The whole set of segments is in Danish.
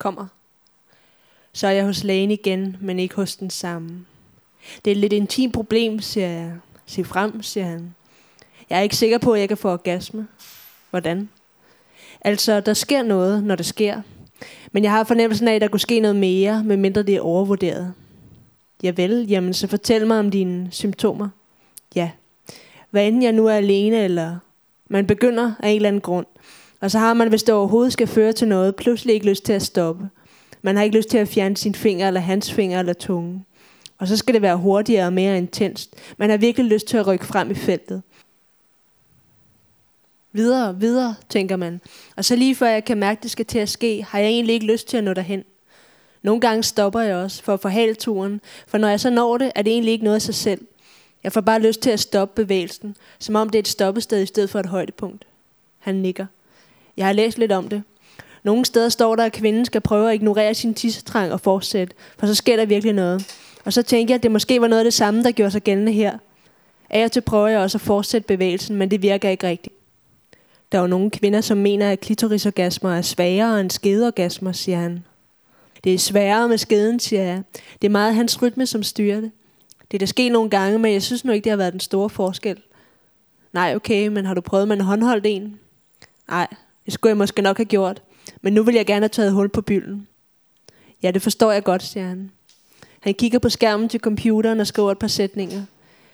kommer. Så er jeg hos lægen igen, men ikke hos den samme. Det er et lidt intimt problem, siger jeg. Se frem, siger han. Jeg er ikke sikker på, at jeg kan få orgasme. Hvordan? Altså, der sker noget, når det sker. Men jeg har fornemmelsen af, at der kunne ske noget mere, medmindre det er overvurderet. Javel, jamen så fortæl mig om dine symptomer. Ja. Hvad enten jeg nu er alene, eller man begynder af en eller anden grund. Og så har man, hvis det overhovedet skal føre til noget, pludselig ikke lyst til at stoppe. Man har ikke lyst til at fjerne sin finger, eller hans finger, eller tunge. Og så skal det være hurtigere og mere intenst. Man har virkelig lyst til at rykke frem i feltet. Videre, videre, tænker man. Og så lige før jeg kan mærke, det skal til at ske, har jeg egentlig ikke lyst til at nå derhen. Nogle gange stopper jeg også for at forhale turen, for når jeg så når det, er det egentlig ikke noget af sig selv. Jeg får bare lyst til at stoppe bevægelsen, som om det er et stoppested i stedet for et højdepunkt. Han nikker. Jeg har læst lidt om det. Nogle steder står der, at kvinden skal prøve at ignorere sin tissetrang og fortsætte, for så sker der virkelig noget. Og så tænker jeg, at det måske var noget af det samme, der gjorde sig gældende her. Af og til prøver jeg også at fortsætte bevægelsen, men det virker ikke rigtigt. Der er jo nogle kvinder, som mener, at klitorisorgasmer er sværere end skedeorgasmer, siger han. Det er sværere med skeden, siger jeg. Det er meget hans rytme, som styrer det. Det er der sket nogle gange, men jeg synes nu ikke, det har været den store forskel. Nej, okay, men har du prøvet med en håndholdt en? Nej, det skulle jeg måske nok have gjort. Men nu vil jeg gerne have taget hul på bylden. Ja, det forstår jeg godt, siger han. Han kigger på skærmen til computeren og skriver et par sætninger.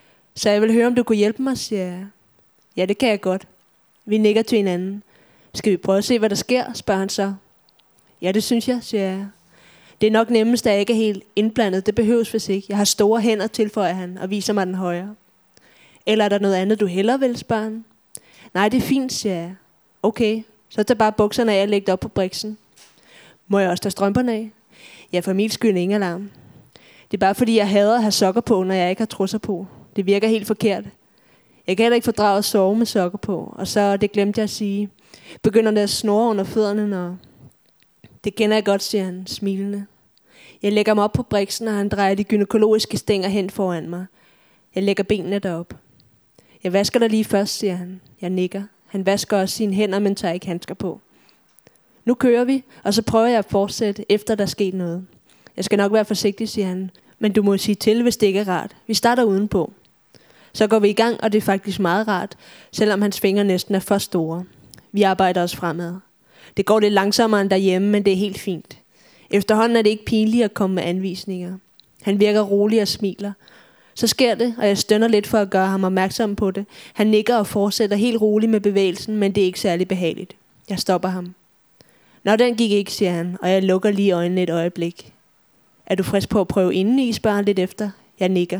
Så jeg vil høre, om du kunne hjælpe mig, siger jeg. Ja, det kan jeg godt. Vi nikker til hinanden. Skal vi prøve at se, hvad der sker, spørger han så. Ja, det synes jeg, siger jeg. Det er nok nemmest, at jeg ikke er helt indblandet. Det behøves vist ikke. Jeg har store hænder, tilføjer han, og viser mig den højre. Eller er der noget andet, du hellere vil, spørger han. Nej, det er fint, siger jeg. Okay, så tag bare bukserne af og læg det op på briksen. Må jeg også tage strømperne af? Ja, for min skyld ingen alarm. Det er bare fordi, jeg hader at have sokker på, når jeg ikke har trusser på. Det virker helt forkert. Jeg kan heller ikke fordrage at sove med sokker på. Og så, det glemte jeg at sige, begynder det at snurre under fødderne, når... Det kender jeg godt, siger han, smilende. Jeg lægger mig op på briksen, og han drejer de gynækologiske stænger hen foran mig. Jeg lægger benene derop. Jeg vasker dig lige først, siger han. Jeg nikker. Han vasker også sine hænder, men tager ikke handsker på. Nu kører vi, og så prøver jeg at fortsætte, efter der er sket noget. Jeg skal nok være forsigtig, siger han. Men du må sige til, hvis det ikke er rart. Vi starter udenpå. Så går vi i gang, og det er faktisk meget rart, selvom hans fingre næsten er for store. Vi arbejder os fremad. Det går lidt langsommere end derhjemme, men det er helt fint. Efterhånden er det ikke pinligt at komme med anvisninger. Han virker rolig og smiler. Så sker det, og jeg stønner lidt for at gøre ham opmærksom på det. Han nikker og fortsætter helt roligt med bevægelsen, men det er ikke særlig behageligt. Jeg stopper ham. Nå, den gik ikke, siger han, og jeg lukker lige øjnene et øjeblik. Er du frisk på at prøve indeni, spørger han lidt efter. Jeg nikker.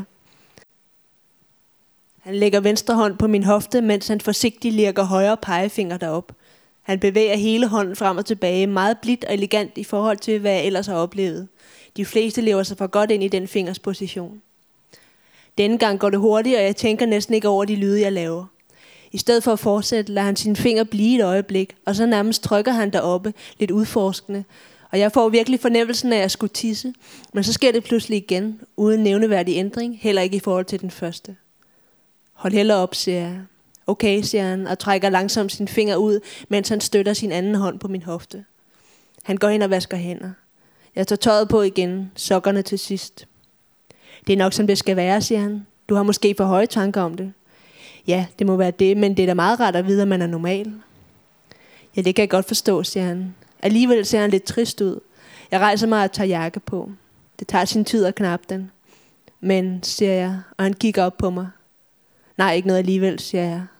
Han lægger venstre hånd på min hofte, mens han forsigtigt lirker højre pegefinger derop. Han bevæger hele hånden frem og tilbage, meget blidt og elegant i forhold til, hvad jeg ellers har oplevet. De fleste lever sig for godt ind i den fingers position. Denne gang går det hurtigt, og jeg tænker næsten ikke over de lyde, jeg laver. I stedet for at fortsætte, lader han sine fingre blive et øjeblik, og så nærmest trykker han deroppe, lidt udforskende. Og jeg får virkelig fornemmelsen af, at jeg skulle tisse, men så sker det pludselig igen, uden nævneværdig ændring, heller ikke i forhold til den første. Hold heller op, siger jeg. Okay, siger han, og trækker langsomt sine fingre ud, mens han støtter sin anden hånd på min hofte. Han går hen og vasker hænder. Jeg tager tøjet på igen, sokkerne til sidst. Det er nok som det skal være, siger han. Du har måske for høje tanker om det. Ja, det må være det, men det er da meget rart at vide, at man er normal. Ja, det kan jeg godt forstå, siger han. Alligevel ser han lidt trist ud. Jeg rejser mig og tager jakke på. Det tager sin tid at knappe den. Men, siger jeg, og han kigger op på mig. Nej, ikke noget alligevel, siger jeg.